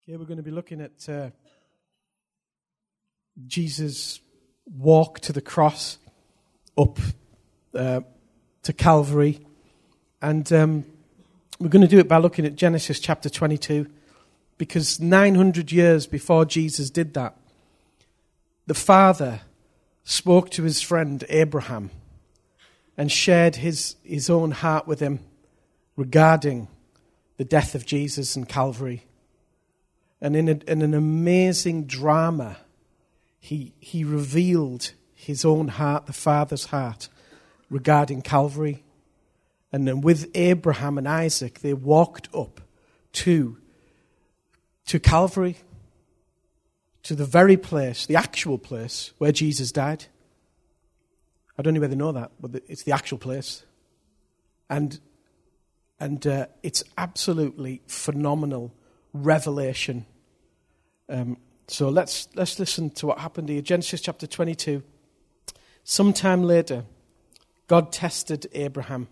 Okay, we're going to be looking at Jesus' walk to the cross, up to Calvary. And we're going to do it by looking at Genesis chapter 22, because 900 years before Jesus did that, the Father spoke to his friend Abraham and shared his own heart with him regarding the death of Jesus in Calvary. And in an amazing drama, he revealed his own heart, the Father's heart, regarding Calvary. And then with Abraham and Isaac, they walked up to Calvary, to the very place, the actual place where Jesus died. I don't know whether they know that, but it's the actual place. And it's absolutely phenomenal revelation. So let's listen to what happened here. Genesis chapter 22. Sometime later, God tested Abraham.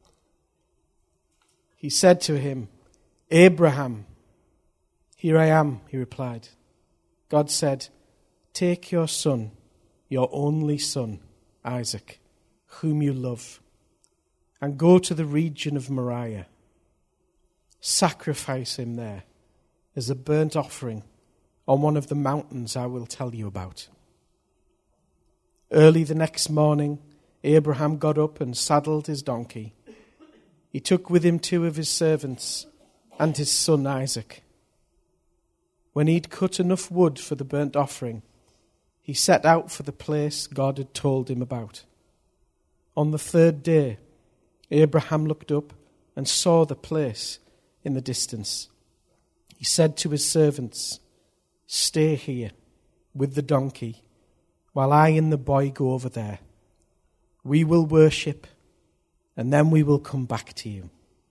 He said to him, "Abraham." "Here I am," he replied. God said, "Take your son, your only son, Isaac, whom you love, and go to the region of Moriah. Sacrifice him there as a burnt offering on one of the mountains I will tell you about." Early the next morning, Abraham got up and saddled his donkey. He took with him 2 of his servants and his son Isaac. When he'd cut enough wood for the burnt offering, he set out for the place God had told him about. On the 3rd day, Abraham looked up and saw the place in the distance. He said to his servants, "Stay here with the donkey while I and the boy go over there. We will worship, and then we will come back to you."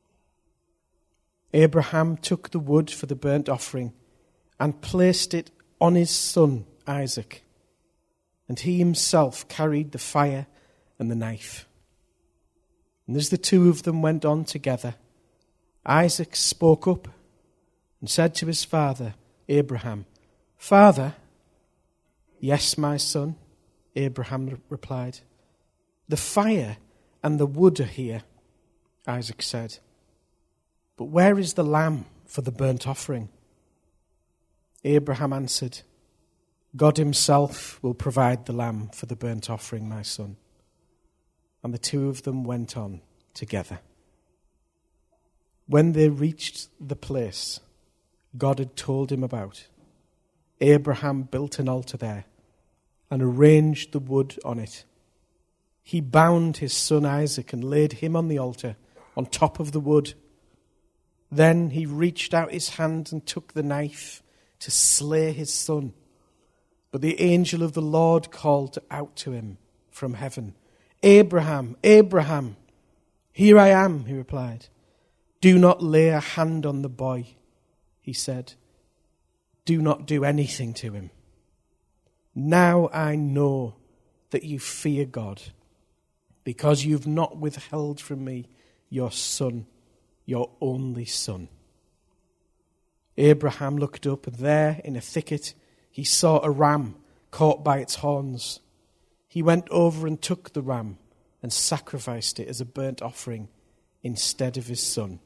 Abraham took the wood for the burnt offering and placed it on his son Isaac, and he himself carried the fire and the knife. And as the 2 of them went on together, Isaac spoke up and said to his father Abraham, "Father?" "Yes, my son," Abraham replied. "The fire and the wood are here," Isaac said. "But where is the lamb for the burnt offering?" Abraham answered, "God himself will provide the lamb for the burnt offering, my son." And the 2 of them went on together. When they reached the place God had told him about, Abraham built an altar there and arranged the wood on it. He bound his son Isaac and laid him on the altar on top of the wood. Then he reached out his hand and took the knife to slay his son. But the angel of the Lord called out to him from heaven, "Abraham, Abraham." "Here I am," he replied. "Do not lay a hand on the boy," he said. "Do not do anything to him. Now I know that you fear God, because you've not withheld from me your son, your only son." Abraham looked up, and there in a thicket he saw a ram caught by its horns. He went over and took the ram and sacrificed it as a burnt offering instead of his son.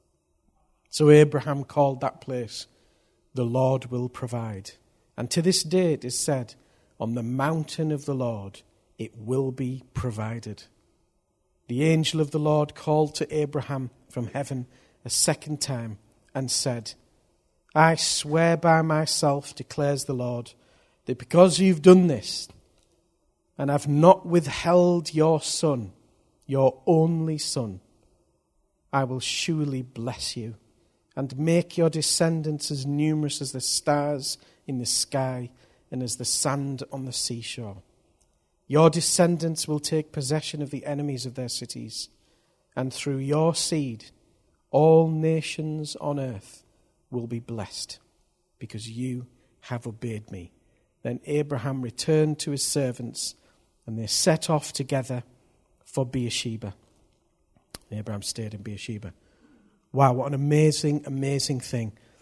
So Abraham called that place, "The Lord will provide." And to this day it is said, "On the mountain of the Lord it will be provided." The angel of the Lord called to Abraham from heaven a second time and said, "I swear by myself, declares the Lord, that because you've done this and have not withheld your son, your only son, I will surely bless you and make your descendants as numerous as the stars in the sky and as the sand on the seashore. Your descendants will take possession of the enemies of their cities, and through your seed all nations on earth will be blessed, because you have obeyed me." Then Abraham returned to his servants, and they set off together for Beersheba. Abraham stayed in Beersheba. Wow, what an amazing, amazing thing.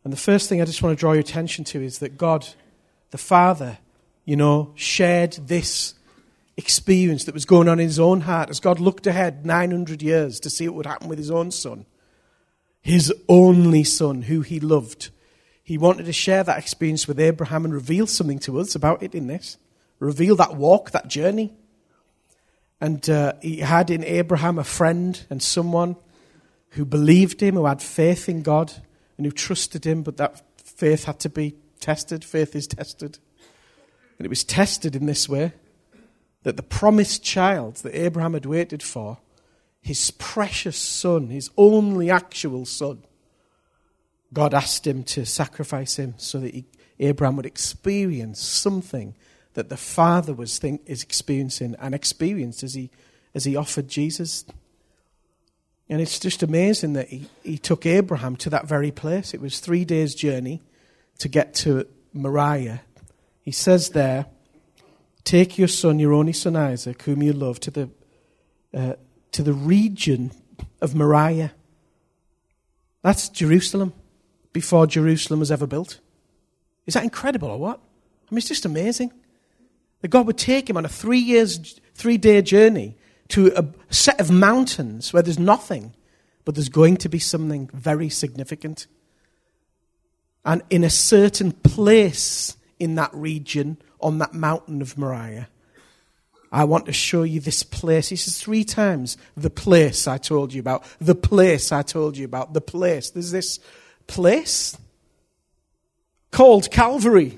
And the first thing I just want to draw your attention to is that God, the Father, shared this experience that was going on in his own heart as God looked ahead 900 years to see what would happen with his own son, his only son who he loved. He wanted to share that experience with Abraham and reveal something to us about it in this. Reveal that walk, that journey. And he had in Abraham a friend and someone who believed him, who had faith in God and who trusted him, but that faith had to be tested. Faith is tested. And it was tested in this way, that the promised child that Abraham had waited for, his precious son, his only actual son, God asked him to sacrifice him so that Abraham would experience something that the Father is experiencing and experienced as he offered Jesus. And it's just amazing that he took Abraham to that very place. It was 3 days' journey to get to Moriah. He says there, take your son, your only son Isaac, whom you love, to the region of Moriah. That's Jerusalem, before Jerusalem was ever built. Is that incredible or what? I mean, it's just amazing. That God would take him on a 3-day journey to a set of mountains where there's nothing, but there's going to be something very significant. And in a certain place in that region, on that mountain of Moriah, I want to show you this place. He says 3 times, the place I told you about, the place I told you about, the place. There's this place called Calvary,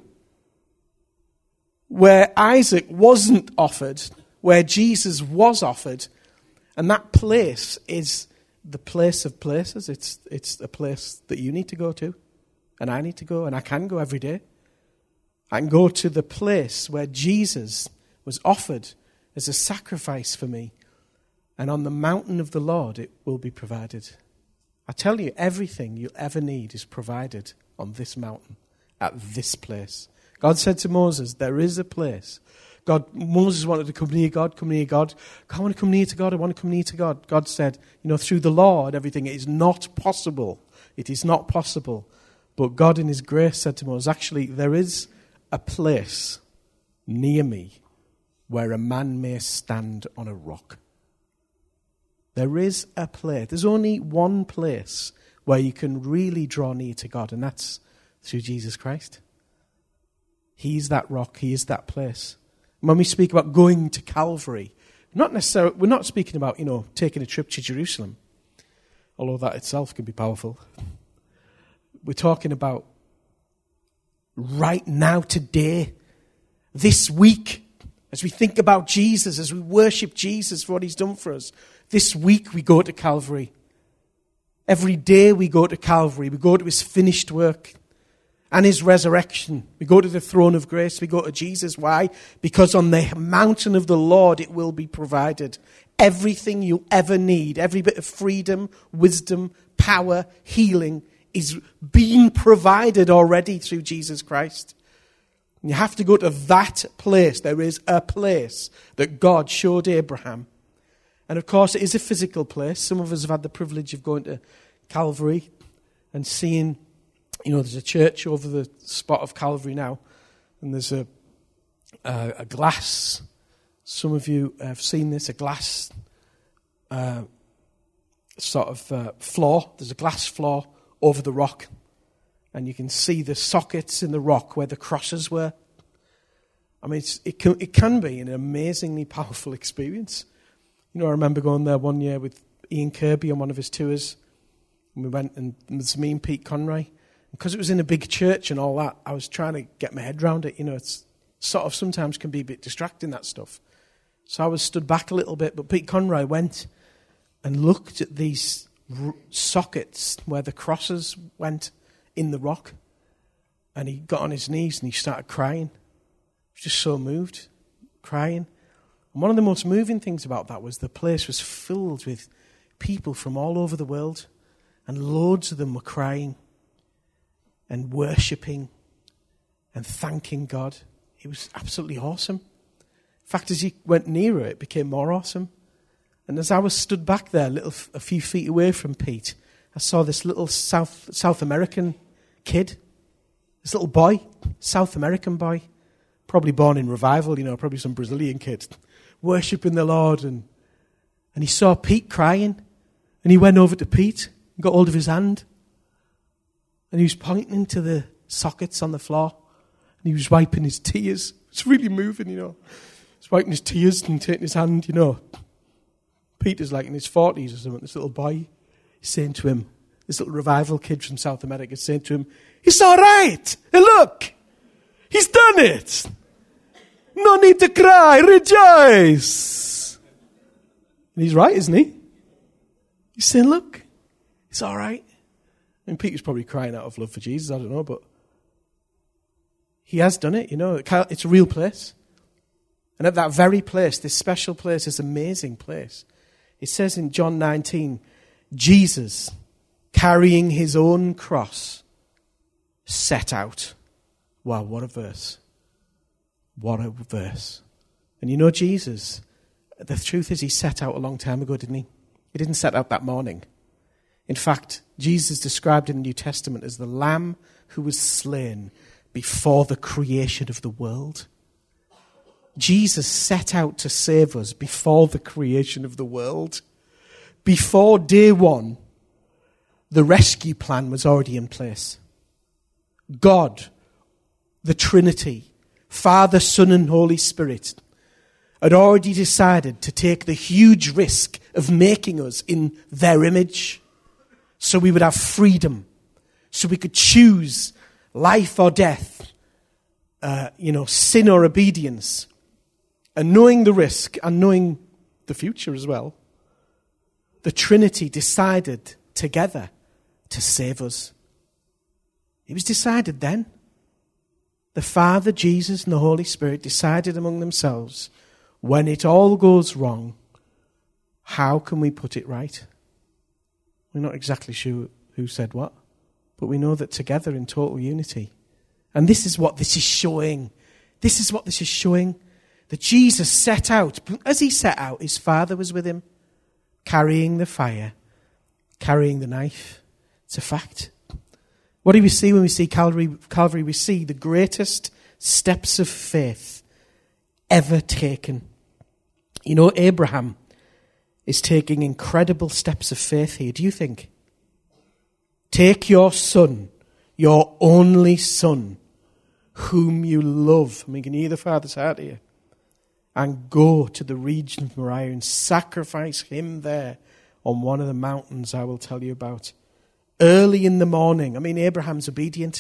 where Isaac wasn't offered, where Jesus was offered, and that place is the place of places. It's a place that you need to go to, and I need to go, and I can go every day. I can go to the place where Jesus was offered as a sacrifice for me, and on the mountain of the Lord it will be provided. I tell you, everything you'll ever need is provided on this mountain, at this place. God said to Moses, there is a place. Moses wanted to come near God, come near God. I want to come near to God, I want to come near to God. God said, through the law and everything, it is not possible. It is not possible. But God in his grace said to Moses, actually, there is a place near me where a man may stand on a rock. There is a place. There's only one place where you can really draw near to God, and that's through Jesus Christ. He's that rock. He is that place. When we speak about going to Calvary, we're not speaking about, taking a trip to Jerusalem, although that itself can be powerful. We're talking about right now, today, this week, as we think about Jesus, as we worship Jesus for what he's done for us. This week we go to Calvary. Every day we go to Calvary. We go to his finished work and his resurrection. We go to the throne of grace. We go to Jesus. Why? Because on the mountain of the Lord it will be provided. Everything you ever need, every bit of freedom, wisdom, power, healing is being provided already through Jesus Christ. You have to go to that place. There is a place that God showed Abraham. And of course, it is a physical place. Some of us have had the privilege of going to Calvary and seeing, there's a church over the spot of Calvary now. And there's a glass. Some of you have seen this, a glass floor. There's a glass floor over the rock. And you can see the sockets in the rock where the crosses were. I mean, it can be an amazingly powerful experience. I remember going there one year with Ian Kirby on one of his tours. And we went, and it was me and Pete Conroy. Because it was in a big church and all that, I was trying to get my head around it. It's sort of sometimes can be a bit distracting, that stuff. So I was stood back a little bit, but Pete Conroy went and looked at these sockets where the crosses went in the rock. And he got on his knees and he started crying. He was just so moved, crying. And one of the most moving things about that was the place was filled with people from all over the world. And loads of them were crying and worshipping and thanking God. It was absolutely awesome. In fact, as he went nearer, it became more awesome. And as I was stood back there, a few feet away from Pete, I saw this little South American kid, this little boy, South American boy, probably born in revival, probably some Brazilian kid, worshipping the Lord. And he saw Pete crying. And he went over to Pete and got hold of his hand. And he was pointing to the sockets on the floor. And he was wiping his tears. It's really moving, He's wiping his tears and taking his hand, Peter's like in his 40s or something, this little boy. He's saying to him, this little revival kid from South America is saying to him, "It's all right. Hey, look. He's done it. No need to cry. Rejoice." And he's right, isn't he? He's saying, look, it's all right. And Peter's probably crying out of love for Jesus, I don't know, but he has done it, It's a real place. And at that very place, this special place, this amazing place, it says in John 19, Jesus, carrying his own cross, set out. Wow, what a verse. What a verse. And Jesus, the truth is he set out a long time ago, didn't he? He didn't set out that morning. In fact, Jesus is described in the New Testament as the Lamb who was slain before the creation of the world. Jesus set out to save us before the creation of the world. Before day one, the rescue plan was already in place. God, the Trinity, Father, Son, and Holy Spirit, had already decided to take the huge risk of making us in their image so we would have freedom, so we could choose life or death, sin or obedience. And knowing the risk and knowing the future as well, the Trinity decided together to save us. It was decided then. The Father, Jesus, and the Holy Spirit decided among themselves, when it all goes wrong, how can we put it right? We're not exactly sure who said what, but we know that together in total unity. And this is what this is showing. This is what this is showing. That Jesus set out. As he set out, his Father was with him, carrying the fire, carrying the knife. It's a fact. What do we see when we see Calvary? We see the greatest steps of faith ever taken. Abraham is taking incredible steps of faith here. Do you think? Take your son, your only son, whom you love. I mean, can you hear the Father's heart here? And go to the region of Moriah and sacrifice him there on one of the mountains I will tell you about. Early in the morning. I mean, Abraham's obedient.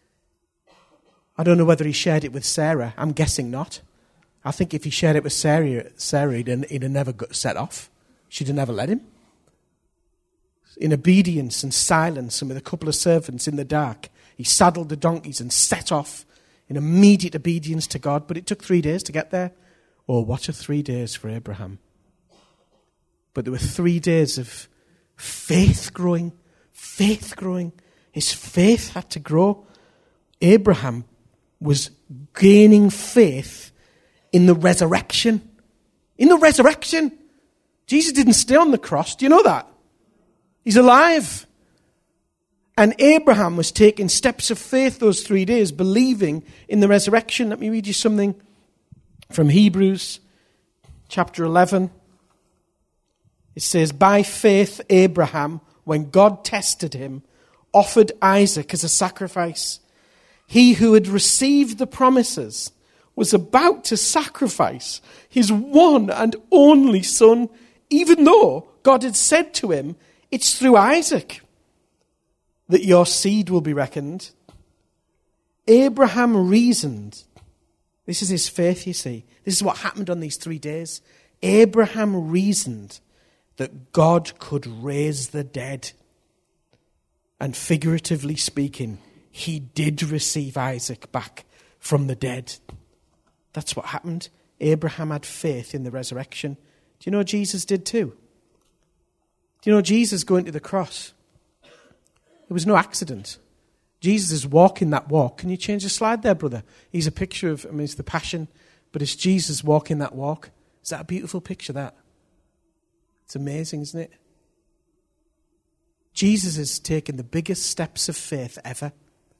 I don't know whether he shared it with Sarah. I'm guessing not. I think if he shared it with Sarah he'd have never got set off. She'd have never let him. In obedience and silence and with a couple of servants in the dark, he saddled the donkeys and set off in immediate obedience to God. But it took 3 days to get there. Oh, what a 3 days for Abraham. But there were 3 days of faith growing. Faith growing. His faith had to grow. Abraham was gaining faith in the resurrection. In the resurrection. Jesus didn't stay on the cross. Do you know that? He's alive. And Abraham was taking steps of faith those 3 days, believing in the resurrection. Let me read you something from Hebrews chapter 11. It says, by faith Abraham, when God tested him, offered Isaac as a sacrifice. He who had received the promises was about to sacrifice his one and only son, even though God had said to him, it's through Isaac that your seed will be reckoned. Abraham reasoned. This is his faith, you see. This is what happened on these 3 days. Abraham reasoned that God could raise the dead. And figuratively speaking, he did receive Isaac back from the dead. That's what happened. Abraham had faith in the resurrection. Do you know Jesus did too? Do you know Jesus going to the cross? It was no accident. Jesus is walking that walk. Can you change the slide there, brother? He's a picture of, it's the Passion, but it's Jesus walking that walk. Is that a beautiful picture, that? It's amazing, isn't it? Jesus has taken the biggest steps of faith ever.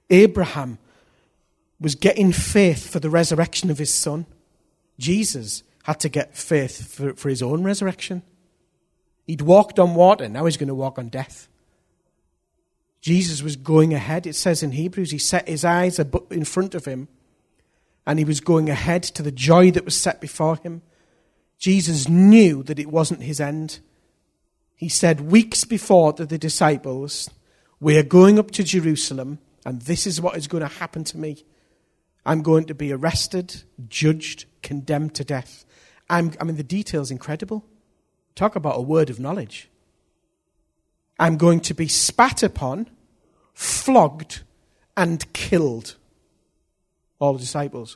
Abraham was getting faith for the resurrection of his son. Jesus had to get faith for his own resurrection. He'd walked on water, now he's going to walk on death. Jesus was going ahead. It says in Hebrews, he set his eyes in front of him, and he was going ahead to the joy that was set before him. Jesus knew that it wasn't his end. He said weeks before to the disciples, we are going up to Jerusalem, and this is what is going to happen to me. I'm going to be arrested, judged, condemned to death. The detail's incredible. Talk about a word of knowledge. I'm going to be spat upon, flogged, and killed. All the disciples.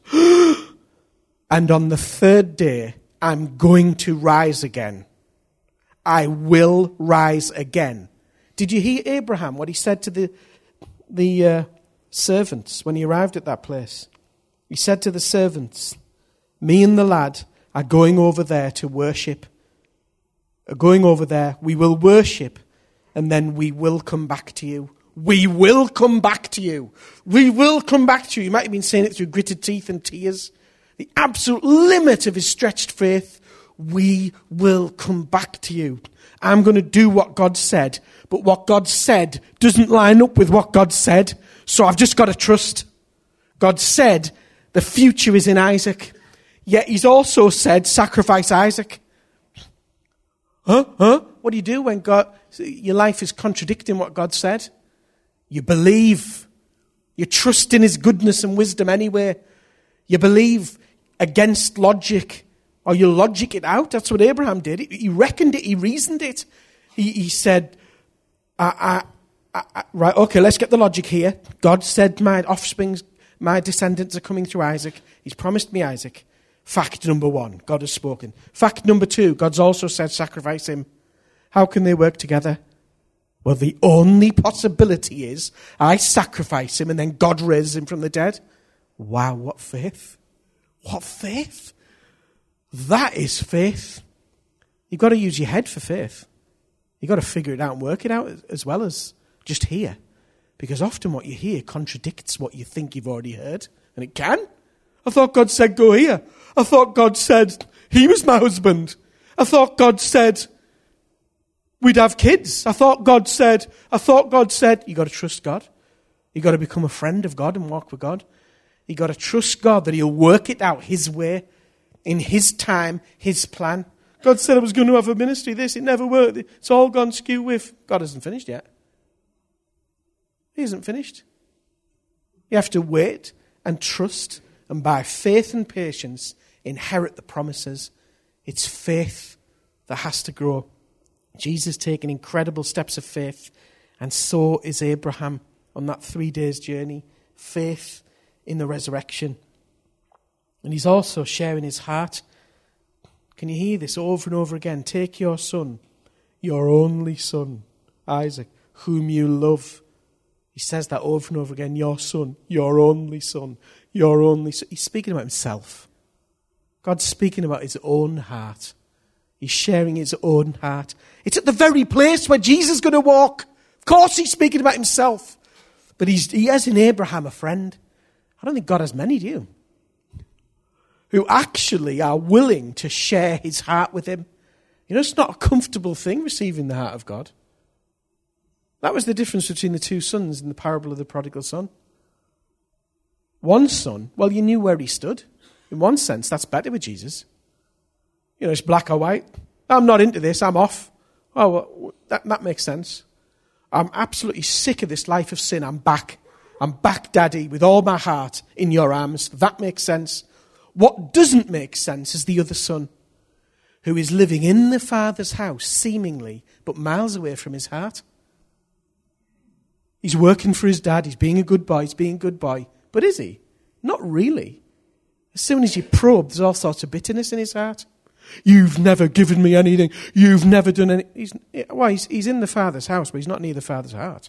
And on the third day, I'm going to rise again. I will rise again. Did you hear Abraham, what he said to the servants when he arrived at that place? He said to the servants, me and the lad are going over there to worship. Going over there, we will worship, and then we will come back to you. We will come back to you. We will come back to you. He might have been saying it through gritted teeth and tears. The absolute limit of his stretched faith. We will come back to you. I'm going to do what God said, but what God said doesn't line up with what God said, so I've just got to trust. God said the future is in Isaac, yet he's also said sacrifice Isaac. Huh? What do you do when your life is contradicting what God said? You believe. You trust in his goodness and wisdom anyway. You believe against logic, or you logic it out. That's what Abraham did. He reckoned it. He reasoned it. He said, right, okay, let's get the logic here. God said my offspring, my descendants are coming through Isaac. He's promised me Isaac. Fact number one, God has spoken. Fact number two, God's also said sacrifice him. How can they work together? Well, the only possibility is I sacrifice him and then God raises him from the dead. Wow, what faith. What faith. That is faith. You've got to use your head for faith. You've got to figure it out and work it out as well as just hear. Because often what you hear contradicts what you think you've already heard. And it can. I thought God said go here. I thought God said he was my husband. I thought God said we'd have kids. I thought God said, you got to trust God. You got to become a friend of God and walk with God. You got to trust God that he'll work it out his way, in his time, his plan. God said I was going to have a ministry, it never worked. It's all gone skew with. God hasn't finished yet. He hasn't finished. You have to wait and trust, and by faith and patience, inherit the promises. It's faith that has to grow. Jesus taking incredible steps of faith, and so is Abraham on that 3 days journey. Faith in the resurrection. And he's also sharing his heart. Can you hear this over and over again? Take your son, your only son, Isaac, whom you love. He says that over and over again. Your son, your only son, your only son. He's speaking about himself. God's speaking about his own heart. He's sharing his own heart. It's at the very place where Jesus is going to walk. Of course he's speaking about himself. But he has in Abraham a friend. I don't think God has many, do you? Who actually are willing to share his heart with him. You know, it's not a comfortable thing receiving the heart of God. That was the difference between the two sons in the parable of the prodigal son. One son, well, you knew where he stood. In one sense, that's better with Jesus. You know, it's black or white. I'm not into this, I'm off. Oh, well, that makes sense. I'm absolutely sick of this life of sin. I'm back. I'm back, Daddy, with all my heart in your arms. That makes sense. What doesn't make sense is the other son, who is living in the Father's house, seemingly, but miles away from his heart. He's working for his dad. He's being a good boy. But is he? Not really. As soon as you probe, there's all sorts of bitterness in his heart. You've never given me anything. You've never done anything. He's in the Father's house, but he's not near the Father's heart.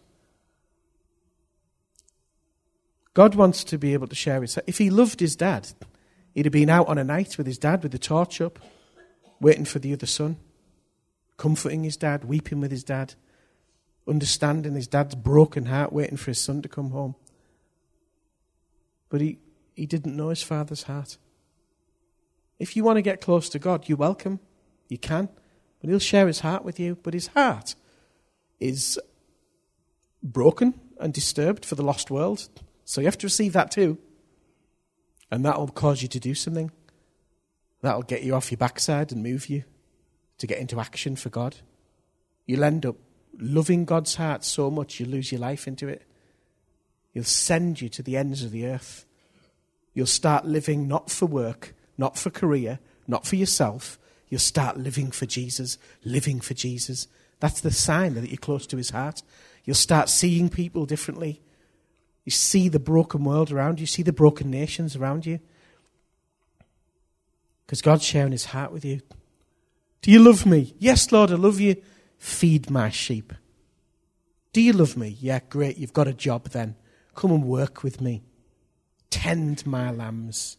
God wants to be able to share his heart. If he loved his dad, he'd have been out on a night with his dad with the torch up, waiting for the other son, comforting his dad, weeping with his dad, understanding his dad's broken heart, waiting for his son to come home. But he didn't know his Father's heart. If you want to get close to God, you're welcome. You can. But he'll share his heart with you. But his heart is broken and disturbed for the lost world. So you have to receive that too. And that'll cause you to do something. That'll get you off your backside and move you to get into action for God. You'll end up loving God's heart so much you'll lose your life into it. He'll send you to the ends of the earth. You'll start living not for work, not for career, not for yourself. You'll start living for Jesus, living for Jesus. That's the sign that you're close to his heart. You'll start seeing people differently. You see the broken world around you, see the broken nations around you. Because God's sharing his heart with you. Do you love me? Yes, Lord, I love you. Feed my sheep. Do you love me? Yeah, great, you've got a job then. Come and work with me. Tend my lambs.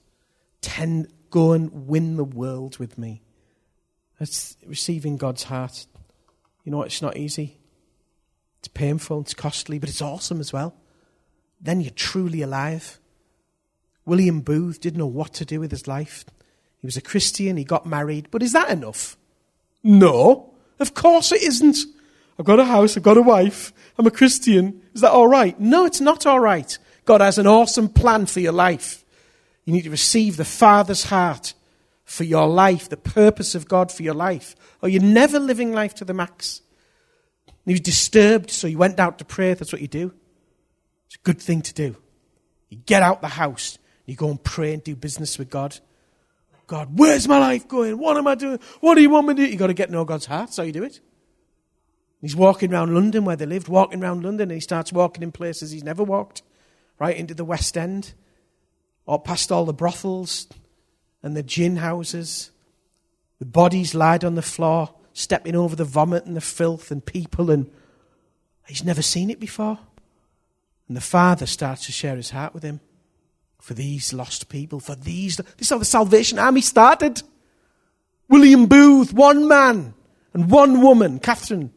Go and win the world with me. That's receiving God's heart. You know what? It's not easy. It's painful, it's costly, but it's awesome as well. Then you're truly alive. William Booth didn't know what to do with his life. He was a Christian, he got married, but is that enough? No, of course it isn't. I've got a house, I've got a wife, I'm a Christian. Is that all right? No, it's not all right. God has an awesome plan for your life. You need to receive the Father's heart for your life, the purpose of God for your life. Or you're never living life to the max. He was disturbed, so he went out to pray. That's what you do. It's a good thing to do. You get out the house, you go and pray and do business with God. God, where's my life going? What am I doing? What do you want me to do? You've got to get to know God's heart. That's how you do it. He's walking around London where they lived, walking around London, and he starts walking in places he's never walked, right into the West End, or past all the brothels and the gin houses, the bodies lied on the floor, stepping over the vomit and the filth and people, and he's never seen it before. And the Father starts to share his heart with him. For these lost people, this is how the Salvation Army started. William Booth, one man and one woman, Catherine.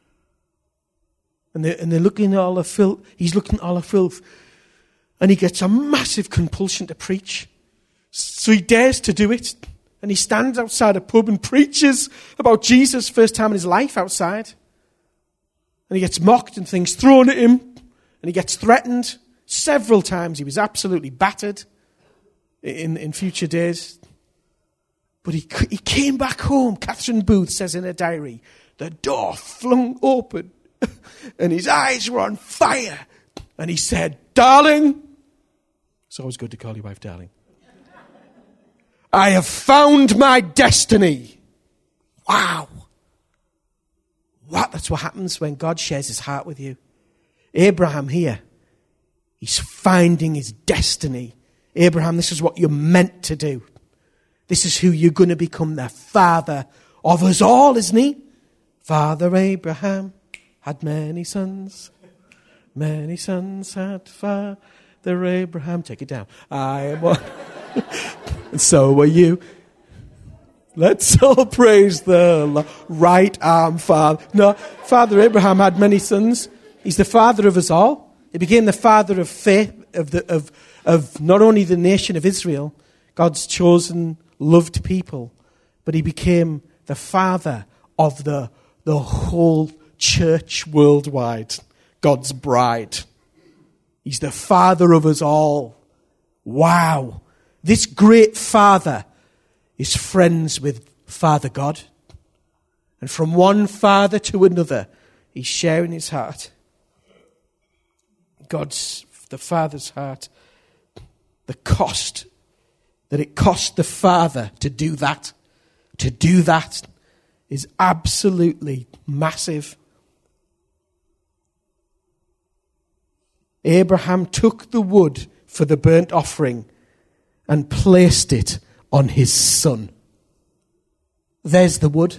And they're looking at all the filth. He's looking at all the filth. And he gets a massive compulsion to preach. So he dares to do it. And he stands outside a pub and preaches about Jesus, first time in his life outside. And he gets mocked and things thrown at him. And he gets threatened. Several times he was absolutely battered in future days. But he came back home, Catherine Booth says in her diary. The door flung open and his eyes were on fire. And he said, darling, it's always good to call your wife darling. I have found my destiny. Wow. That's what happens when God shares his heart with you. Abraham here, he's finding his destiny. Abraham, this is what you're meant to do. This is who you're going to become, the father of us all, isn't he? Father Abraham had many sons. Many sons had Father Abraham. Take it down. I am one. And so are you. Let's all praise the Lord. Right arm, Father. No, Father Abraham had many sons. He's the father of us all. He became the father of faith, of not only the nation of Israel, God's chosen, loved people, but he became the father of the whole church worldwide, God's bride. He's the father of us all. Wow. This great father is friends with Father God. And from one father to another, he's sharing his heart. The Father's heart, the cost that it cost the Father to do that is absolutely massive. Abraham took the wood for the burnt offering and placed it on his son. There's the wood.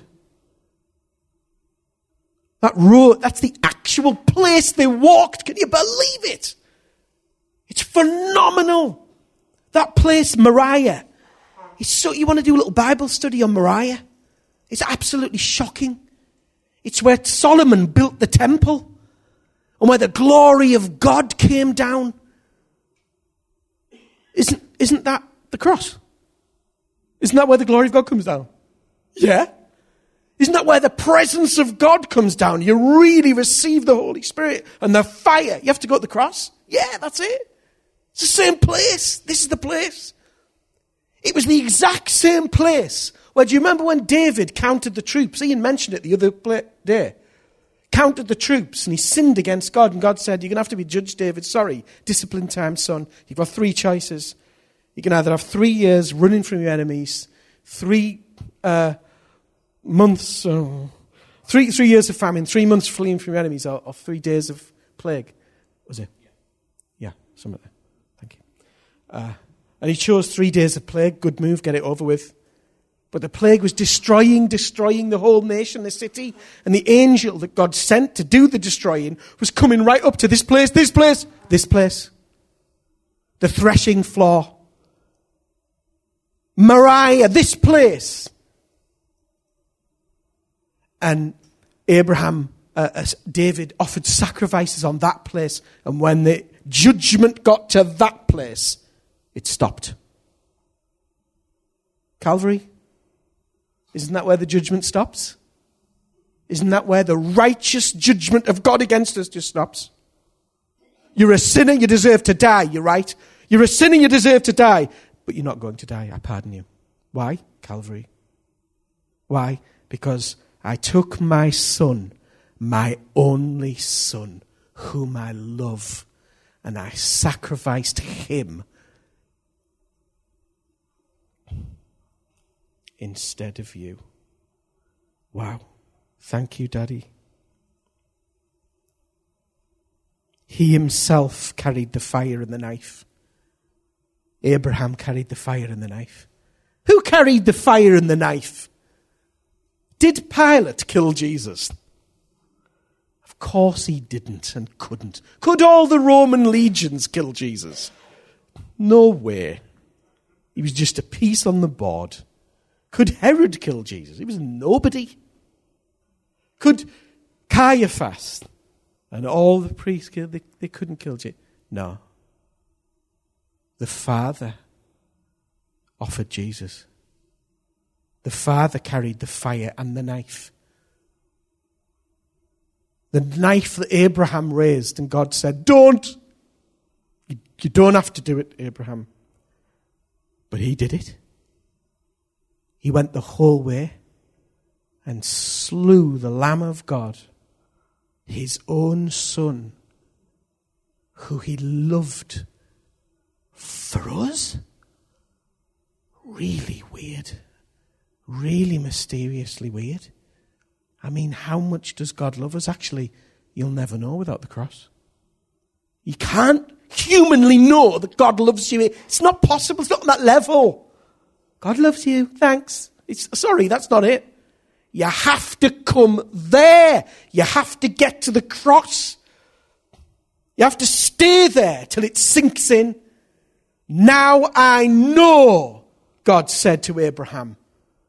That road, that's the actual place they walked. Can you believe it? It's phenomenal. That place, Moriah. You want to do a little Bible study on Moriah? It's absolutely shocking. It's where Solomon built the temple and where the glory of God came down. Isn't that the cross? Isn't that where the glory of God comes down? Yeah. Isn't that where the presence of God comes down? You really receive the Holy Spirit and the fire. You have to go to the cross? Yeah, that's it. It's the same place. This is the place. It was the exact same place. Well, do you remember when David counted the troops? Ian mentioned it the other day. Counted the troops and he sinned against God. And God said, you're going to have to be judged, David. Sorry, discipline time, son. You've got 3 choices. You can either have 3 years running from your enemies, 3 months, 3 years of famine, 3 months fleeing from your enemies, or 3 days of plague. Was it? Yeah, something like that. Thank you. And he chose 3 days of plague. Good move, get it over with. But the plague was destroying the whole nation, the city. And the angel that God sent to do the destroying was coming right up to this place. The threshing floor. Moriah, this place. And David offered sacrifices on that place. And when the judgment got to that place, it stopped. Calvary, isn't that where the judgment stops? Isn't that where the righteous judgment of God against us just stops? You're a sinner, you deserve to die, you're right. You're a sinner, you deserve to die. But you're not going to die, I pardon you. Why? Calvary. Why? Because I took my son, my only son, whom I love, and I sacrificed him instead of you. Wow. Thank you, Daddy. He himself carried the fire and the knife. Abraham carried the fire and the knife. Who carried the fire and the knife? Did Pilate kill Jesus? Of course he didn't and couldn't. Could all the Roman legions kill Jesus? No way. He was just a piece on the board. Could Herod kill Jesus? He was nobody. Could Caiaphas and all the priests kill? They couldn't kill Jesus. No. The Father offered Jesus. The Father carried the fire and the knife. The knife that Abraham raised, and God said, don't. You don't have to do it, Abraham. But he did it. He went the whole way and slew the Lamb of God, his own son, who he loved for us. Really weird. Really mysteriously weird. I mean, how much does God love us? Actually, you'll never know without the cross. You can't humanly know that God loves you. It's not possible. It's not on that level. God loves you. Thanks. Sorry, that's not it. You have to come there. You have to get to the cross. You have to stay there till it sinks in. Now I know, God said to Abraham,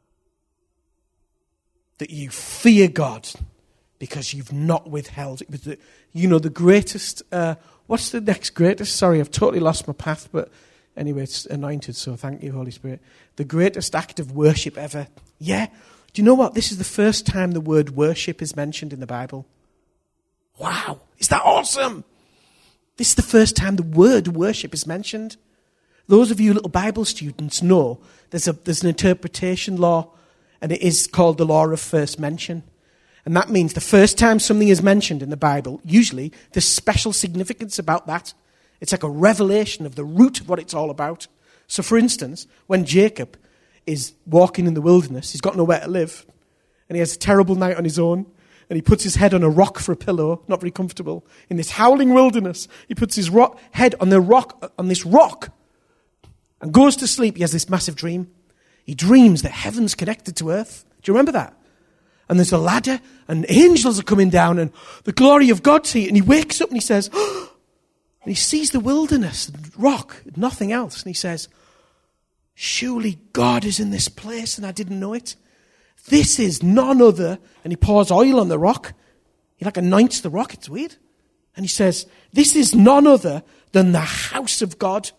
that you fear God because you've not withheld. It was the greatest, what's the next greatest? Sorry, I've totally lost my path, but anyway, it's anointed, so thank you, Holy Spirit. The greatest act of worship ever. Yeah. Do you know what? This is the first time the word worship is mentioned in the Bible. Wow. Is that awesome? This is the first time the word worship is mentioned. Those of you little Bible students know there's an interpretation law, and it is called the law of first mention. And that means the first time something is mentioned in the Bible, usually there's special significance about that. It's like a revelation of the root of what it's all about. So for instance, when Jacob is walking in the wilderness, he's got nowhere to live, and he has a terrible night on his own, and he puts his head on a rock for a pillow, not very comfortable. In this howling wilderness, he puts his head on this rock, and goes to sleep. He has this massive dream. He dreams that heaven's connected to earth. Do you remember that? And there's a ladder, and angels are coming down, and the glory of God's here. And he wakes up and he says, oh! And he sees the wilderness, and rock, nothing else. And he says, surely God is in this place, and I didn't know it. This is none other. And he pours oil on the rock. He anoints the rock. It's weird. And he says, this is none other than the house of God.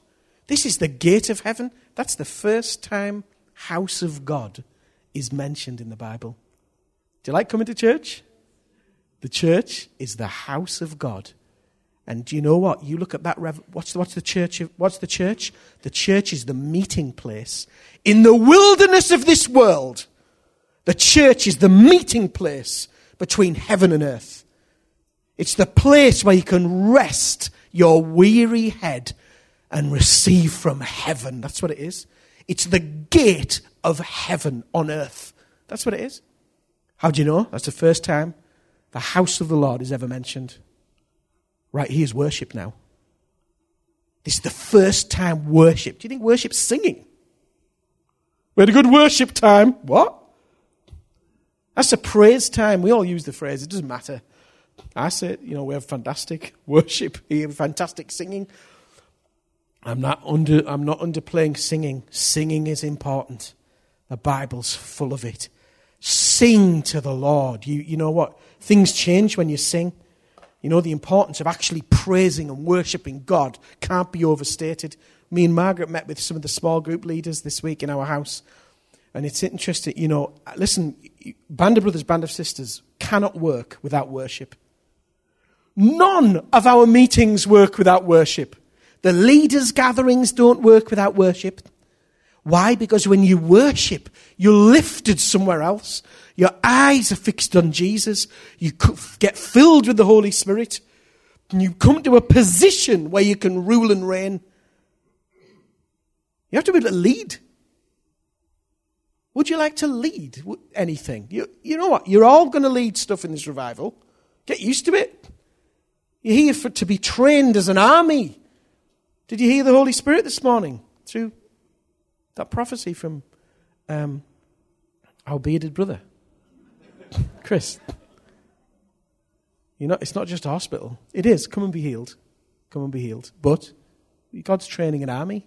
This is the gate of heaven. That's the first time house of God is mentioned in the Bible. Do you like coming to church? The church is the house of God. And do you know what? You look at that. What's the church? What's the church? The church is the meeting place. In the wilderness of this world, the church is the meeting place between heaven and earth. It's the place where you can rest your weary head and receive from heaven. That's what it is. It's the gate of heaven on earth. That's what it is. How do you know? That's the first time the house of the Lord is ever mentioned. Right, here's worship now. This is the first time worship. Do you think worship's singing? We had a good worship time. What? That's a praise time. We all use the phrase. It doesn't matter. I say, we have fantastic worship here, fantastic singing. I'm not underplaying singing. Singing is important. The Bible's full of it. Sing to the Lord. You know what? Things change when you sing. The importance of actually praising and worshipping God can't be overstated. Me and Margaret met with some of the small group leaders this week in our house. And it's interesting, listen, Band of Brothers, Band of Sisters cannot work without worship. None of our meetings work without worship. The leaders' gatherings don't work without worship. Why? Because when you worship, you're lifted somewhere else. Your eyes are fixed on Jesus. You get filled with the Holy Spirit. And you come to a position where you can rule and reign. You have to be able to lead. Would you like to lead anything? You know what? You're all going to lead stuff in this revival. Get used to it. You're here to be trained as an army. Did you hear the Holy Spirit this morning through that prophecy from our bearded brother, Chris? It's not just a hospital. It is. Come and be healed. Come and be healed. But God's training an army.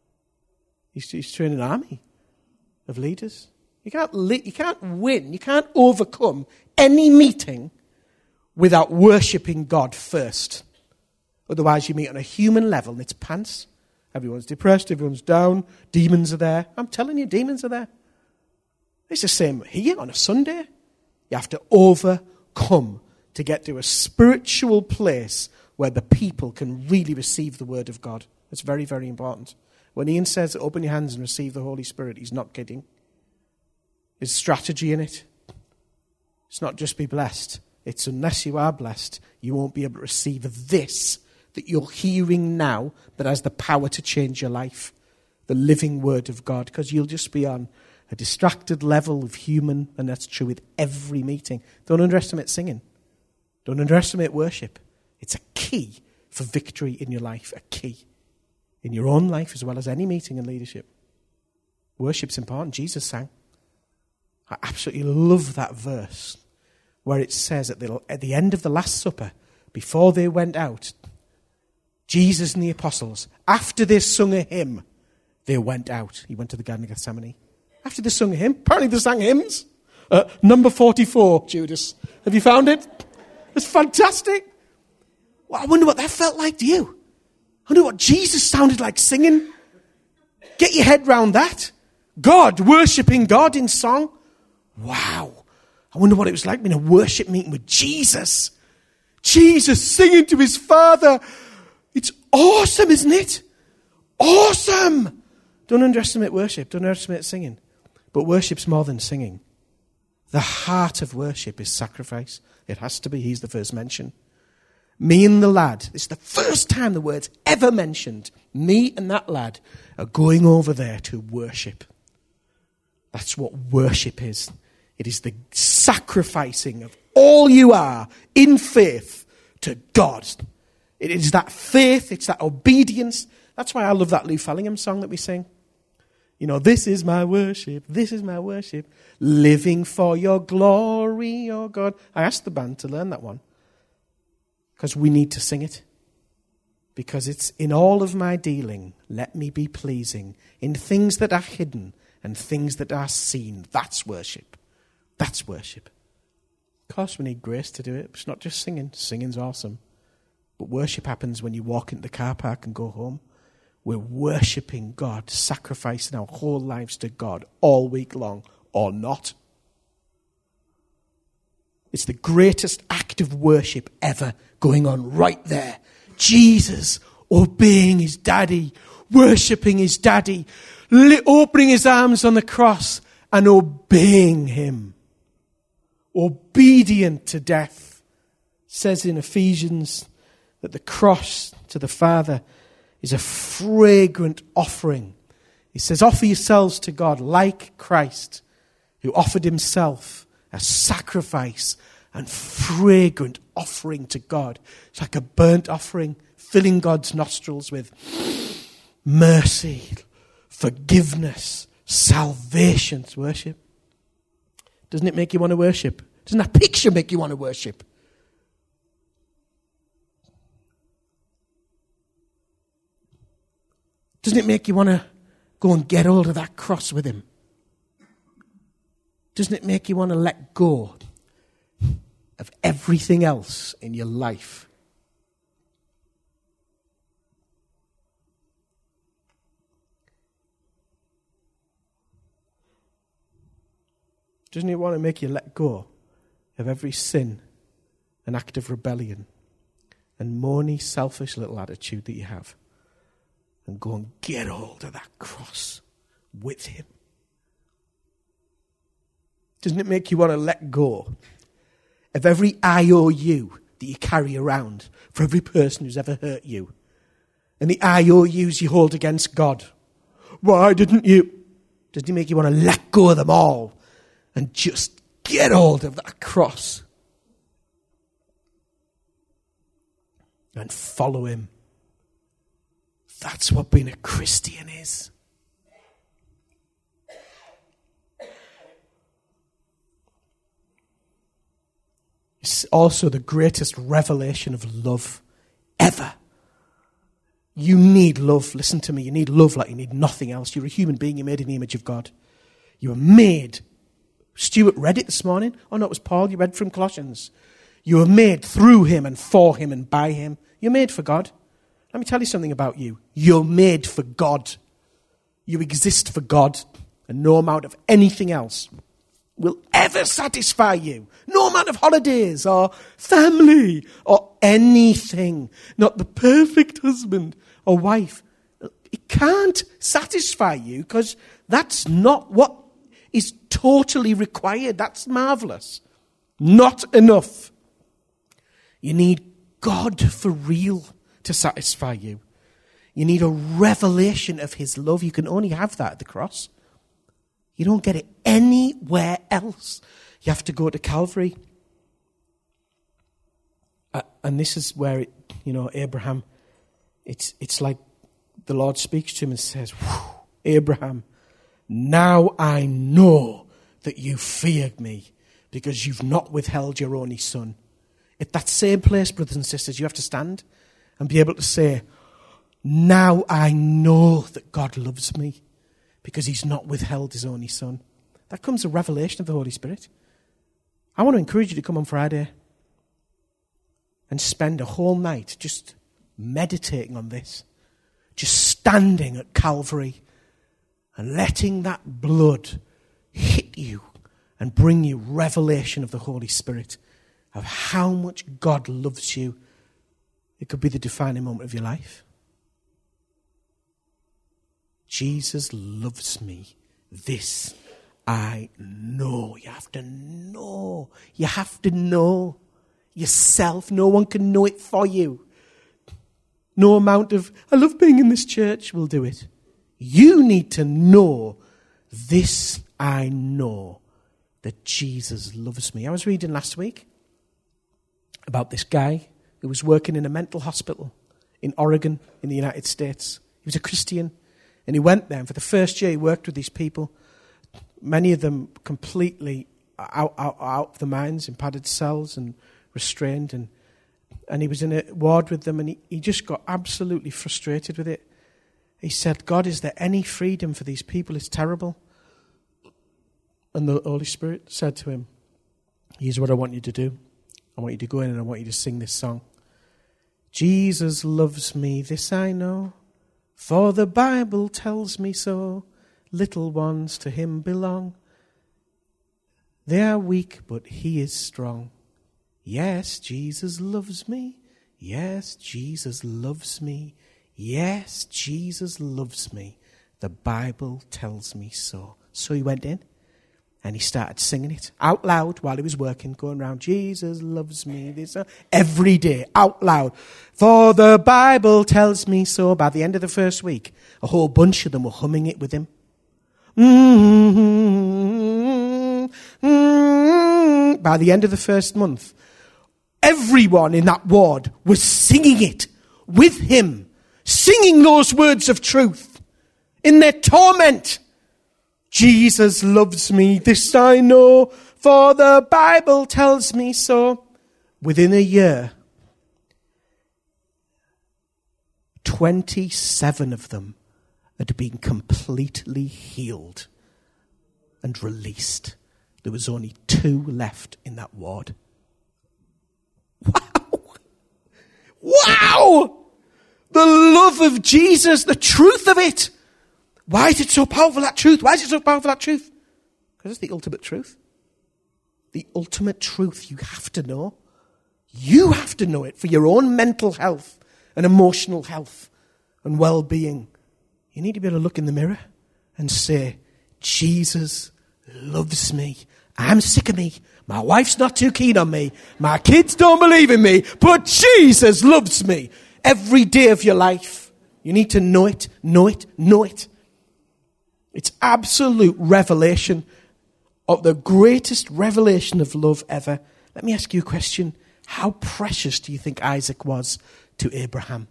He's training an army of leaders. You can't win. You can't overcome any meeting without worshipping God first. Otherwise, you meet on a human level and it's pants. Everyone's depressed, everyone's down, demons are there. I'm telling you, demons are there. It's the same here on a Sunday. You have to overcome to get to a spiritual place where the people can really receive the word of God. It's very, very important. When Ian says, open your hands and receive the Holy Spirit, he's not kidding. There's strategy in it. It's not just be blessed. It's unless you are blessed, you won't be able to receive this that you're hearing now that has the power to change your life. The living word of God. Because you'll just be on a distracted level of human, and that's true with every meeting. Don't underestimate singing. Don't underestimate worship. It's a key for victory in your life. A key. In your own life as well as any meeting and leadership. Worship's important. Jesus sang. I absolutely love that verse where it says at the end of the Last Supper, before they went out, Jesus and the apostles, after they sung a hymn, they went out. He went to the Garden of Gethsemane. After they sung a hymn, apparently they sang hymns. Number 44, Judas. Have you found it? It's fantastic. Well, I wonder what that felt like to you. I wonder what Jesus sounded like singing. Get your head round that. God, worshipping God in song. Wow. I wonder what it was like being a worship meeting with Jesus. Jesus singing to his Father. It's awesome, isn't it? Awesome. Don't underestimate worship. Don't underestimate singing. But worship's more than singing. The heart of worship is sacrifice. It has to be. He's the first mention. Me and the lad. It's the first time the word's ever mentioned. Me and that lad are going over there to worship. That's what worship is. It is the sacrificing of all you are in faith to God. It is that faith, it's that obedience. That's why I love that Lou Fellingham song that we sing. This is my worship, this is my worship. Living for your glory, oh God. I asked the band to learn that one. Because we need to sing it. Because it's in all of my dealing, let me be pleasing. In things that are hidden and things that are seen. That's worship. That's worship. Of course we need grace to do it. It's not just singing. Singing's awesome. But worship happens when you walk into the car park and go home. we're worshipping God, sacrificing our whole lives to God all week long, or not. It's the greatest act of worship ever going on right there. Jesus obeying his daddy, worshipping his daddy, opening his arms on the cross and obeying him. Obedient to death. It says in Ephesians that the cross to the Father is a fragrant offering. He says, offer yourselves to God like Christ, who offered himself a sacrifice and fragrant offering to God. It's like a burnt offering, filling God's nostrils with mercy, forgiveness, salvation. It's worship. Doesn't it make you want to worship? Doesn't that picture make you want to worship? Doesn't it make you want to go and get hold of that cross with him? Doesn't it make you want to let go of everything else in your life? Doesn't it want to make you let go of every sin and act of rebellion and moany, selfish little attitude that you have, and go and get hold of that cross with him? Doesn't it make you want to let go of every IOU that you carry around for every person who's ever hurt you? And the IOUs you hold against God. Why didn't you? Doesn't it make you want to let go of them all and just get hold of that cross and follow him? That's what being a Christian is. It's also the greatest revelation of love ever. You need love. Listen to me. You need love like you need nothing else. You're a human being. You're made in the image of God. You were made. Stuart read it this morning. Oh, no, it was Paul. You read from Colossians. You were made through him and for him and by him. You're made for God. Let me tell you something about you. You're made for God. You exist for God, and no amount of anything else will ever satisfy you. No amount of holidays or family or anything. Not the perfect husband or wife. It can't satisfy you because that's not what is totally required. That's marvelous. Not enough. You need God for real to satisfy you. You need a revelation of his love. You can only have that at the cross. You don't get it anywhere else. You have to go to Calvary. And this is where, Abraham, it's like the Lord speaks to him and says, Abraham, now I know that you feared me because you've not withheld your only son. At that same place, brothers and sisters, you have to stand and be able to say, now I know that God loves me because he's not withheld his only son. That comes a revelation of the Holy Spirit. I want to encourage you to come on Friday and spend a whole night just meditating on this, just standing at Calvary and letting that blood hit you and bring you revelation of the Holy Spirit, of how much God loves you. It could be the defining moment of your life. Jesus loves me. This I know. You have to know. You have to know yourself. No one can know it for you. No amount of, I love being in this church, will do it. You need to know, this I know, that Jesus loves me. I was reading last week about this guy who was working in a mental hospital in Oregon in the United States. He was a Christian, and he went there, and for the first year he worked with these people, many of them completely out of their minds, in padded cells and restrained, and he was in a ward with them, and he just got absolutely frustrated with it. He said, God, is there any freedom for these people? It's terrible. And the Holy Spirit said to him, here's what I want you to do. I want you to go in and I want you to sing this song. Jesus loves me, this I know, For the Bible tells me so. Little ones to him belong. They are weak, but he is strong. Yes, Jesus loves me. Yes, Jesus loves me. Yes, Jesus loves me. The Bible tells me so. So he went in and he started singing it out loud while he was working, going around, Jesus loves me, this every day, out loud. For the Bible tells me so. By the end of the first week, a whole bunch of them were humming it with him. By the end of the first month, everyone in that ward was singing it with him, singing those words of truth in their torment. Jesus loves me, this I know, for the Bible tells me so. Within a year, 27 of them had been completely healed and released. There was only 2 left in that ward. Wow! Wow! The love of Jesus, the truth of it. Why is it so powerful, that truth? Why is it so powerful, that truth? Because it's the ultimate truth. The ultimate truth you have to know. You have to know it for your own mental health and emotional health and well-being. You need to be able to look in the mirror and say, Jesus loves me. I'm sick of me. My wife's not too keen on me. My kids don't believe in me. But Jesus loves me. Every day of your life, you need to know it, know it, know it. It's absolute revelation of the greatest revelation of love ever. Let me ask you a question. How precious do you think Isaac was to Abraham?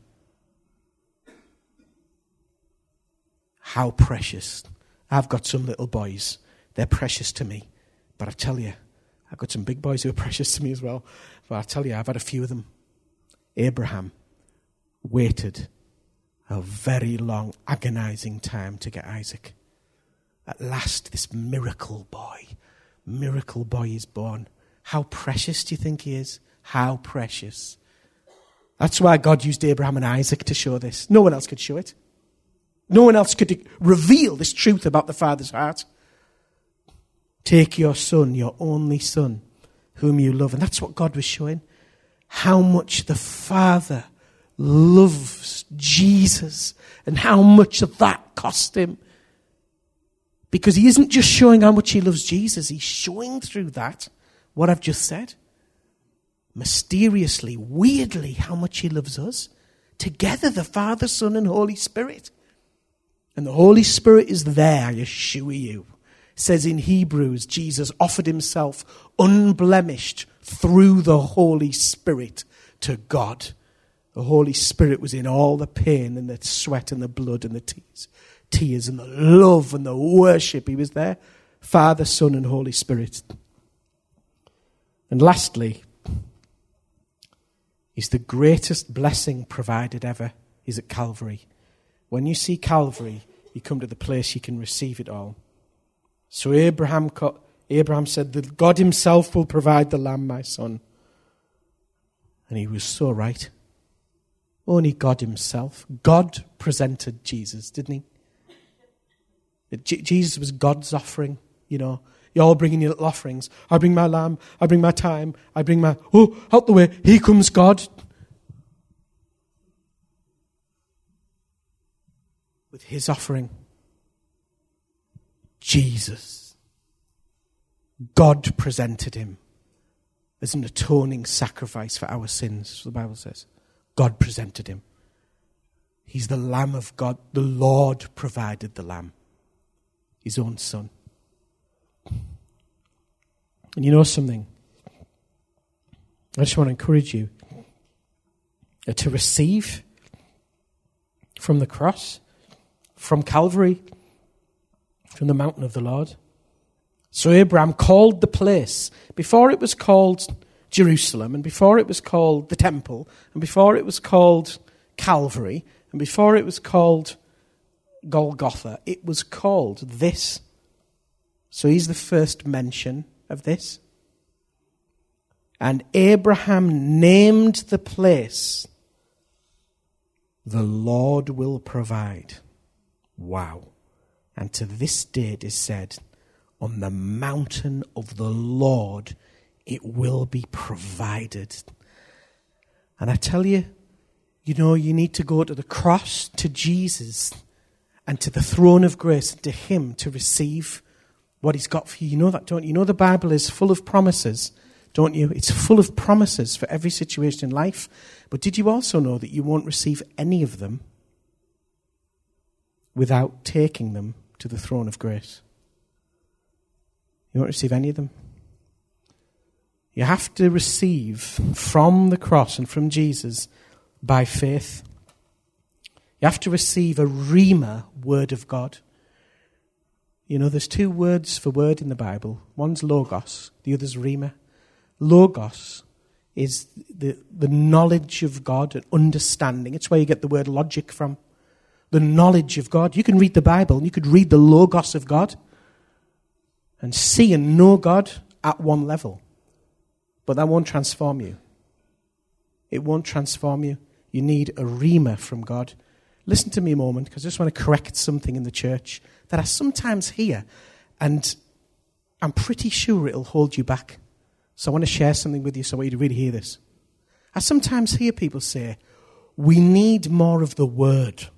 How precious. I've got some little boys. They're precious to me. But I tell you, I've got some big boys who are precious to me as well. But I tell you, I've had a few of them. Abraham waited a very long, agonizing time to get Isaac. At last, this miracle boy is born. How precious do you think he is? How precious. That's why God used Abraham and Isaac to show this. No one else could show it. No one else could reveal this truth about the Father's heart. Take your son, your only son, whom you love. And that's what God was showing. How much the Father loves Jesus and how much of that cost him. Because he isn't just showing how much he loves Jesus, he's showing through that what I've just said. Mysteriously, weirdly, how much he loves us. Together, the Father, Son, and Holy Spirit. And the Holy Spirit is there, I assure you. It says in Hebrews, Jesus offered himself unblemished through the Holy Spirit to God. The Holy Spirit was in all the pain and the sweat and the blood and the tears and the love and the worship. He was there. Father, Son, and Holy Spirit. And lastly, is the greatest blessing provided ever is at Calvary. When you see Calvary, you come to the place you can receive it all. So Abraham said that God himself will provide the lamb, my son. And he was so right. Only God himself. God presented Jesus, didn't he? Jesus was God's offering, you know. You're all bringing your little offerings. I bring my lamb, I bring my time, I bring my, out the way, here comes God. With his offering, Jesus. God presented him as an atoning sacrifice for our sins, the Bible says. God presented him. He's the Lamb of God. The Lord provided the Lamb, his own Son. And you know something? I just want to encourage you to receive from the cross, from Calvary, from the mountain of the Lord. So Abraham called the place, before it was called Jerusalem, and before it was called the temple, and before it was called Calvary, and before it was called Golgotha, it was called this. So he's the first mention of this. And Abraham named the place The Lord will provide. Wow. And to this day it is said, on the mountain of the Lord it will be provided. And I tell you, you need to go to the cross, to Jesus, and to the throne of grace, and to him to receive what he's got for you. You know that, don't you? You know the Bible is full of promises, don't you? It's full of promises for every situation in life. But did you also know that you won't receive any of them without taking them to the throne of grace? You won't receive any of them. You have to receive from the cross and from Jesus by faith. You have to receive a rhema, word of God. There's two words for word in the Bible. One's logos, the other's rhema. Logos is the knowledge of God and understanding. It's where you get the word logic from. The knowledge of God. You can read the Bible and you could read the logos of God and see and know God at one level. But that won't transform you. It won't transform you. You need a rhema from God. Listen to me a moment, because I just want to correct something in the church that I sometimes hear, and I'm pretty sure it'll hold you back. So I want to share something with you, so I want you to really hear this. I sometimes hear people say, we need more of the word.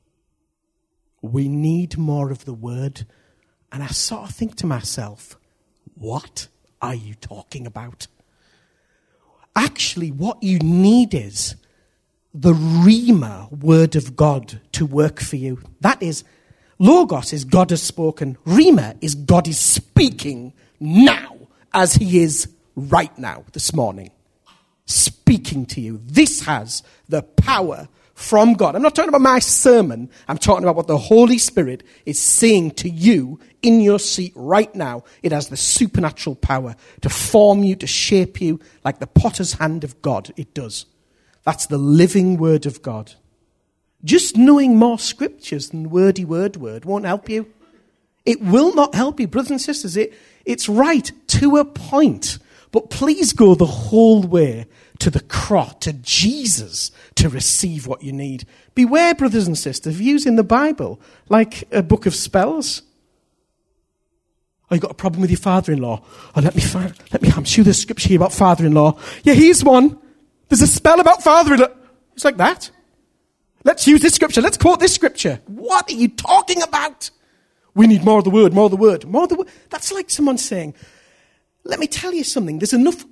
We need more of the word. And I sort of think to myself, what are you talking about? Actually, what you need is the rhema, word of God, to work for you. That is, logos is God has spoken. Rhema is God is speaking now, as he is right now, this morning. Speaking to you. This has the power from God. I'm not talking about my sermon. I'm talking about what the Holy Spirit is saying to you in your seat right now. It has the supernatural power to form you, to shape you, like the potter's hand of God. It does. That's the living word of God. Just knowing more scriptures than wordy word won't help you. It will not help you, brothers and sisters. It's right to a point. But please go the whole way to the cross, to Jesus, to receive what you need. Beware, brothers and sisters, of using the Bible like a book of spells. Oh, you got a problem with your father-in-law? Oh, let me I'm sure there's scripture here about father-in-law. Yeah, here's one. There's a spell about father-in-law. It's like that. Let's use this scripture. Let's quote this scripture. What are you talking about? We need more of the word, more of the word, more of the word. That's like someone saying, let me tell you something. There's enough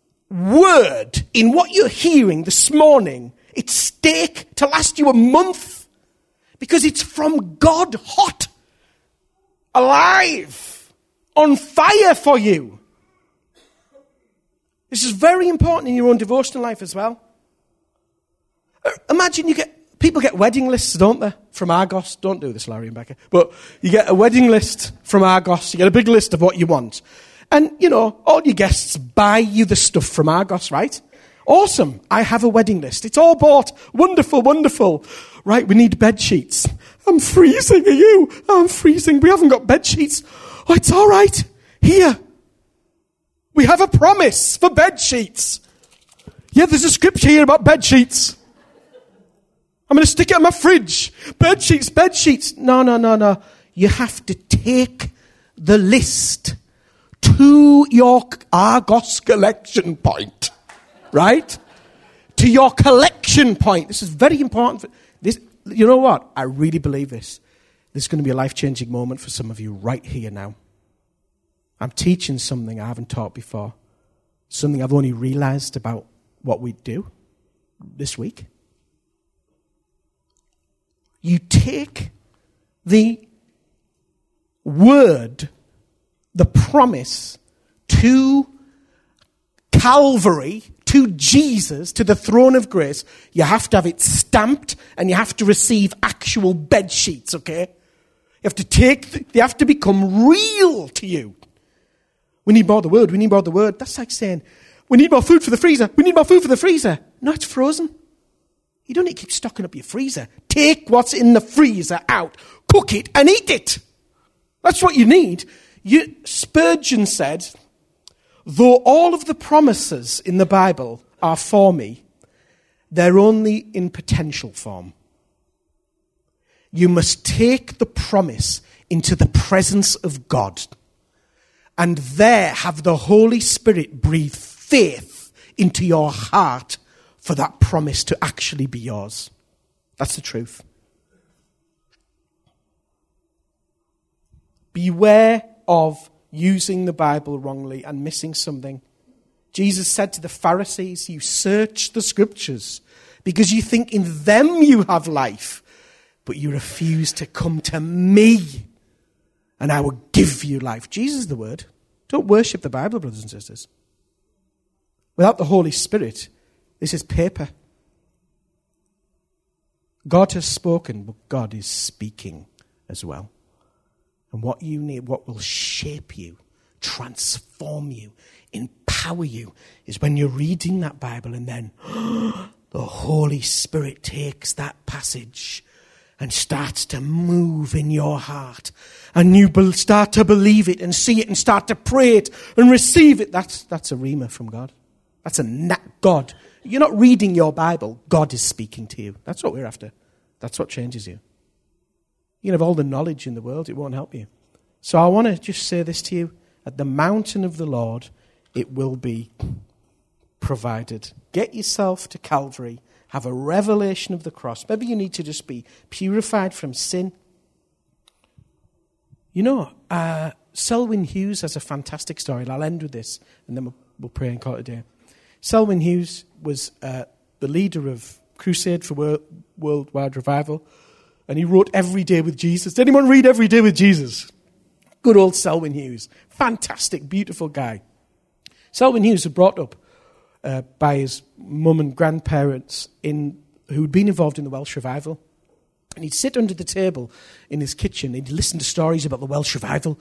word in what you're hearing this morning. It's steak to last you a month. Because it's from God, hot, alive, on fire for you. This is very important in your own devotional life as well. Imagine people get wedding lists, don't they? From Argos. Don't do this, Larry and Becca. But you get a wedding list from Argos. You get a big list of what you want. And, all your guests buy you the stuff from Argos, right? Awesome. I have a wedding list. It's all bought. Wonderful, wonderful. Right, we need bed sheets. I'm freezing, are you? I'm freezing. We haven't got bed sheets. Oh, it's all right. Here. We have a promise for bed sheets. Yeah, there's a scripture here about bed sheets. I'm going to stick it in my fridge. Bed sheets, bed sheets. No. You have to take the list to your Argos collection point, right? To your collection point. This is very important. You know what? I really believe this. This is going to be a life-changing moment for some of you right here now. I'm teaching something I haven't taught before. Something I've only realized about what we do this week. You take the word, the promise to Calvary, to Jesus, to the throne of grace. You have to have it stamped and you have to receive actual bed sheets, okay? They have to become real to you. We need more of the word. We need more of the word. That's like saying, we need more food for the freezer. We need more food for the freezer. No, it's frozen. You don't need to keep stocking up your freezer. Take what's in the freezer out. Cook it and eat it. That's what you need. Spurgeon said, though all of the promises in the Bible are for me, they're only in potential form. you must take the promise into the presence of God and there have the Holy Spirit breathe faith into your heart for that promise to actually be yours. That's the truth. Beware of using the Bible wrongly and missing something. Jesus said to the Pharisees, you search the scriptures because you think in them you have life, but you refuse to come to me and I will give you life. Jesus is the word. Don't worship the Bible, brothers and sisters. Without the Holy Spirit, this is paper. God has spoken, but God is speaking as well. And what you need, what will shape you, transform you, empower you, is when you're reading that Bible and then the Holy Spirit takes that passage and starts to move in your heart. And you start to believe it and see it and start to pray it and receive it. That's a rhema from God. That's God. You're not reading your Bible. God is speaking to you. That's what we're after. That's what changes you. You can have all the knowledge in the world. It won't help you. So I want to just say this to you. At the mountain of the Lord, it will be provided. Get yourself to Calvary. Have a revelation of the cross. Maybe you need to just be purified from sin. You know, Selwyn Hughes has a fantastic story. And I'll end with this, and then we'll pray and call it a day. Selwyn Hughes was the leader of Crusade for Worldwide Revival, and he wrote Every Day with Jesus. Did anyone read Every Day with Jesus? Good old Selwyn Hughes. Fantastic, beautiful guy. Selwyn Hughes was brought up by his mum and grandparents who'd been involved in the Welsh Revival. And he'd sit under the table in his kitchen. He'd listen to stories about the Welsh Revival.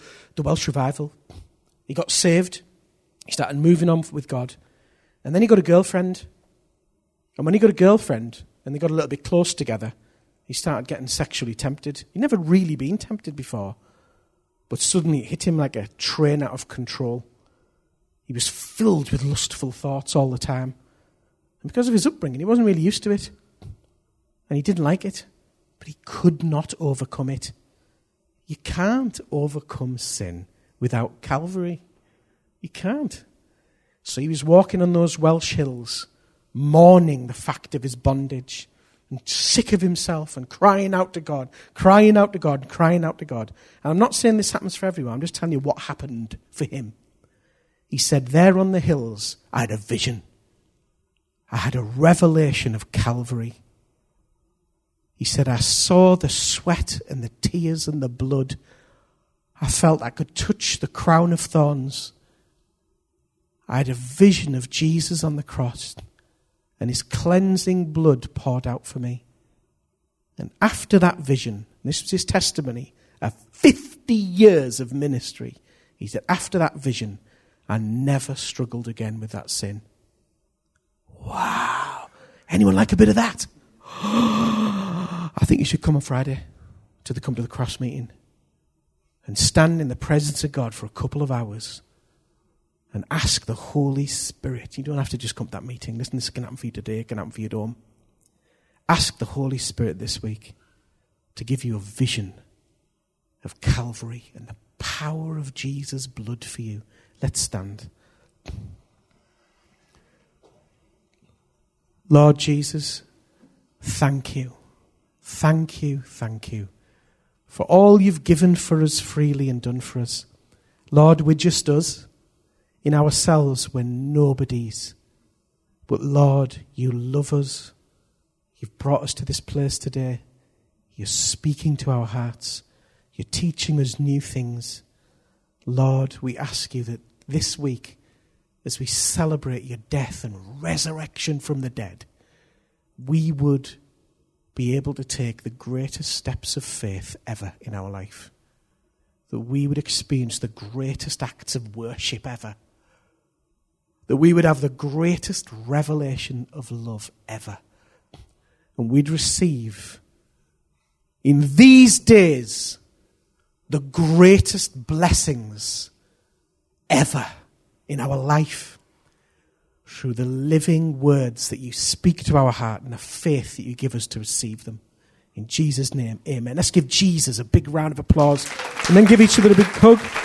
He got saved. He started moving on with God. And then he got a girlfriend. And when he got a girlfriend and they got a little bit close together, he started getting sexually tempted. He'd never really been tempted before. But suddenly it hit him like a train out of control. He was filled with lustful thoughts all the time. And because of his upbringing, he wasn't really used to it. And he didn't like it. But he could not overcome it. You can't overcome sin without Calvary. You can't. So he was walking on those Welsh hills, mourning the fact of his bondage, and sick of himself, and crying out to God, crying out to God, crying out to God. And I'm not saying this happens for everyone. I'm just telling you what happened for him. He said, there on the hills, I had a vision. I had a revelation of Calvary. He said, I saw the sweat and the tears and the blood. I felt I could touch the crown of thorns. I had a vision of Jesus on the cross and his cleansing blood poured out for me. And after that vision, this was his testimony of 50 years of ministry, he said, after that vision, I never struggled again with that sin. Wow. Anyone like a bit of that? I think you should come on Friday to the Come to the Cross meeting and stand in the presence of God for a couple of hours and ask the Holy Spirit. You don't have to just come to that meeting. Listen, this can happen for you today. It can happen for you at home. Ask the Holy Spirit this week to give you a vision of Calvary and the power of Jesus' blood for you. Let's stand. Lord Jesus, thank you. Thank you, thank you for all you've given for us freely and done for us. Lord, we're just us. In ourselves, we're nobodies. But Lord, you love us. You've brought us to this place today. You're speaking to our hearts. You're teaching us new things. Lord, we ask you that this week, as we celebrate your death and resurrection from the dead, we would be able to take the greatest steps of faith ever in our life. That we would experience the greatest acts of worship ever. That we would have the greatest revelation of love ever. And we'd receive, in these days, the greatest blessings ever in our life through the living words that you speak to our heart and the faith that you give us to receive them. In Jesus' name, amen. Let's give Jesus a big round of applause and then give each other a big hug.